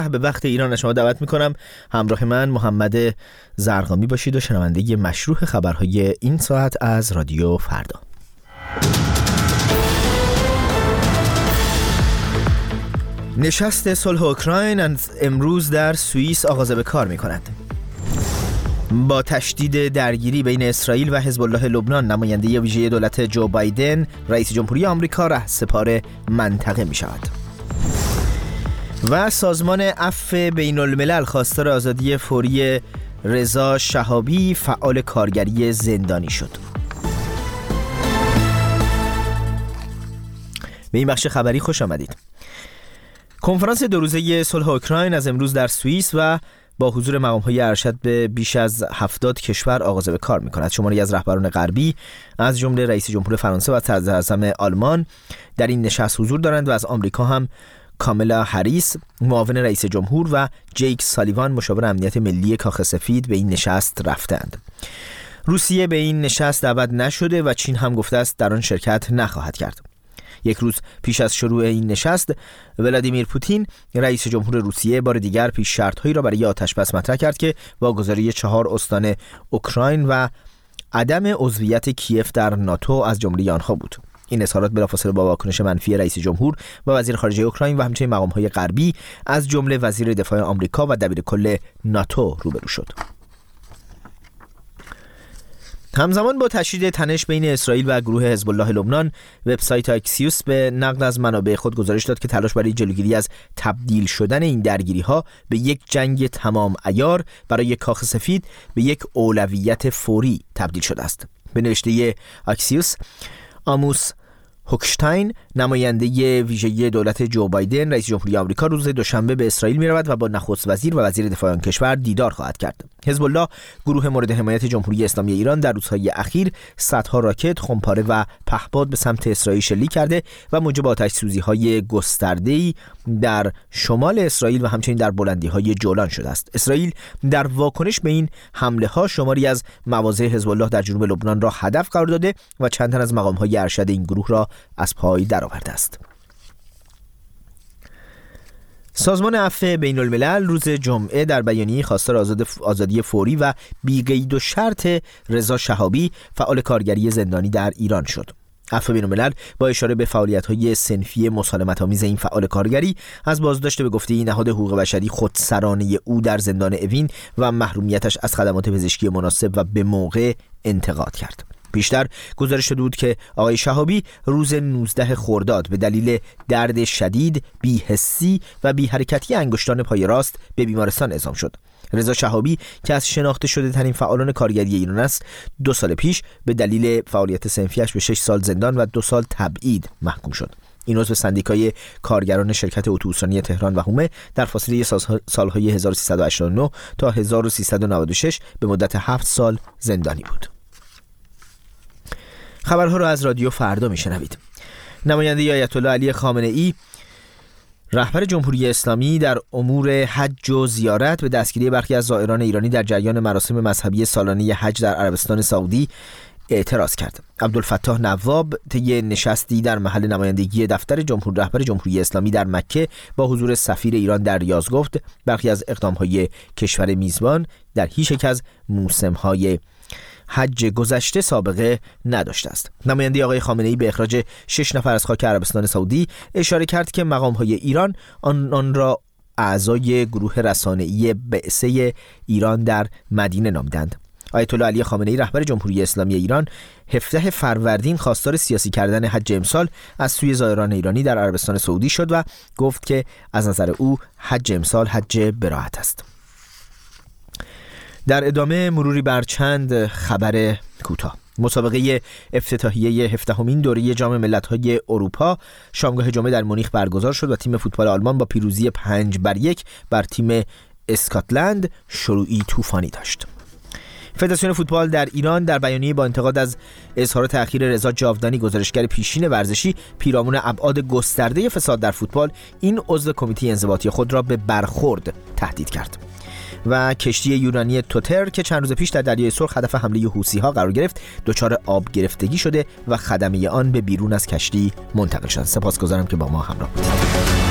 به وقت ایران شما دعوت میکنم همراه من محمد زرقامی باشید و شنونده مشروع خبرهای این ساعت از رادیو فردا. نشست صلح اوکراین امروز در سوئیس آغاز به کار می‌کند. با تشدید درگیری بین اسرائیل و حزب الله لبنان، نماینده ویژه دولت جو بایدن رئیس جمهوری آمریکا رهسپار منطقه می‌شود. و سازمان عفو بین الملل خواستار آزادی فوری رضا شهابی فعال کارگری زندانی شد. به این بخش خبری خوش آمدید. کنفرانس دو روزه صلح اوکراین از امروز در سوئیس و با حضور مقام‌های ارشد به بیش از 70 کشور آغاز به کار می‌کند. شماری از رهبران غربی از جمله رئیس جمهور فرانسه و صدراعظم آلمان در این نشست حضور دارند و از آمریکا هم کاملا هریس معاون رئیس جمهور و جیک سالیوان مشاور امنیت ملی کاخ سفید به این نشست رفتند. روسیه به این نشست دعوت نشده و چین هم گفته است در آن شرکت نخواهد کرد. یک روز پیش از شروع این نشست، ولادیمیر پوتین رئیس جمهور روسیه بار دیگر پیش شرط‌هایی را برای آتش‌بس مطرح کرد که واگذاری 4 استان اوکراین و عدم عضویت کیف در ناتو از جمله آنها بود. این اظهارات بلافاصله با واکنش منفی رئیس جمهور و وزیر خارجه اوکراین و همچنین مقام‌های غربی از جمله وزیر دفاع آمریکا و دبیرکل ناتو روبرو شد. همزمان با تشدید تنش بین اسرائیل و گروه حزب الله لبنان، وبسایت اکسیوس به نقل از منابع خود گزارش داد که تلاش برای جلوگیری از تبدیل شدن این درگیری‌ها به یک جنگ تمام عیار برای کاخ سفید به یک اولویت فوری تبدیل شده است. به نوشته اکسیوس، آموس هوکشتاین نماینده ویژه دولت جو بایدن رئیس جمهوری آمریکا روز دوشنبه به اسرائیل می‌رود و با نخست وزیر و وزیر دفاع آن کشور دیدار خواهد کرد. حزب الله، گروه مورد حمایت جمهوری اسلامی ایران، در روزهای اخیر صدها راکت، خمپاره و پهپاد به سمت اسرائیل شلیک کرده و موجب آتش‌سوزی‌های گسترده‌ای در شمال اسرائیل و همچنین در بلندی‌های جولان شده است. اسرائیل در واکنش به این حمله‌ها شماری از مواضع حزب الله در جنوب لبنان را هدف قرار داده و چند تن از مقام‌های ارشد این گروه را از پای درآورده است. سازمان عفو بین الملل روز جمعه در بیانیه خواستار آزادی فوری و بی‌قید و شرط رضا شهابی فعال کارگری زندانی در ایران شد. عفو بین الملل با اشاره به فعالیت‌های صنفی مسالمت‌آمیز این فعال کارگری از بازداشت به گفته نهاد حقوق بشری خودسرانه او در زندان اوین و محرومیتش از خدمات پزشکی مناسب و به موقع انتقاد کرد. پیشتر گزارش شده بود که آقای شهابی روز 19 خرداد به دلیل درد شدید، بی‌حسی و بی‌حرکتی انگشتان پای راست به بیمارستان اعزام شد. رضا شهابی که از شناخته شده ترین فعالان کارگری ایران است، 2 سال پیش به دلیل فعالیت صنفیش به 6 سال زندان و 2 سال تبعید محکوم شد. این عضو سندیکای کارگران شرکت اتوبوسرانی تهران و حومه در فاصله سالهای 1389 تا 1396 به مدت 7 سال زندانی بود. خبرها را از رادیو فردا میشنوید. نماینده آیت الله علی خامنه‌ای رهبر جمهوری اسلامی در امور حج و زیارت به دستگیری برخی از زائران ایرانی در جریان مراسم مذهبی سالانه حج در عربستان سعودی اعتراض کرد. عبدالفتاح نواب طی نشستی در محل نمایندگی دفتر رهبر جمهوری اسلامی در مکه با حضور سفیر ایران در ریاض گفت برخی از اقدام‌های کشور میزبان در هیچ یک از موسم‌های حج گذشته سابقه نداشته است. نماینده آقای خامنه‌ای به اخراج 6 نفر از خاک عربستان سعودی اشاره کرد که مقام‌های ایران آن را اعضای گروه رسانه‌ای بعثه ایران در مدینه نامیدند. آیت الله علی خامنه‌ای رهبر جمهوری اسلامی ایران 17 فروردین خواستار سیاسی کردن حج امسال از سوی زائران ایرانی در عربستان سعودی شد و گفت که از نظر او حج امسال حج براءت است. در ادامه مروری بر چند خبر کوتاه. مسابقه افتتاحیه 17مین دوره جام ملت‌های اروپا شامگاه جمعه در مونیخ برگزار شد و تیم فوتبال آلمان با پیروزی 5-1 بر تیم اسکاتلند شروعی طوفانی داشت. فدراسیون فوتبال در ایران در بیانیه با انتقاد از اظهار تأخیر رضا جاودانی گزارشگر پیشین ورزشی پیرامون ابعاد گسترده فساد در فوتبال این عضو کمیته انضباطی خود را به برخورد تهدید کرد. و کشتی یونانی توتر که چند روز پیش در دریای سرخ هدف حمله حوثی‌ها قرار گرفت دچار آب گرفتگی شده و خدمه آن به بیرون از کشتی منتقل شد. سپاسگزارم که با ما همراه بودید.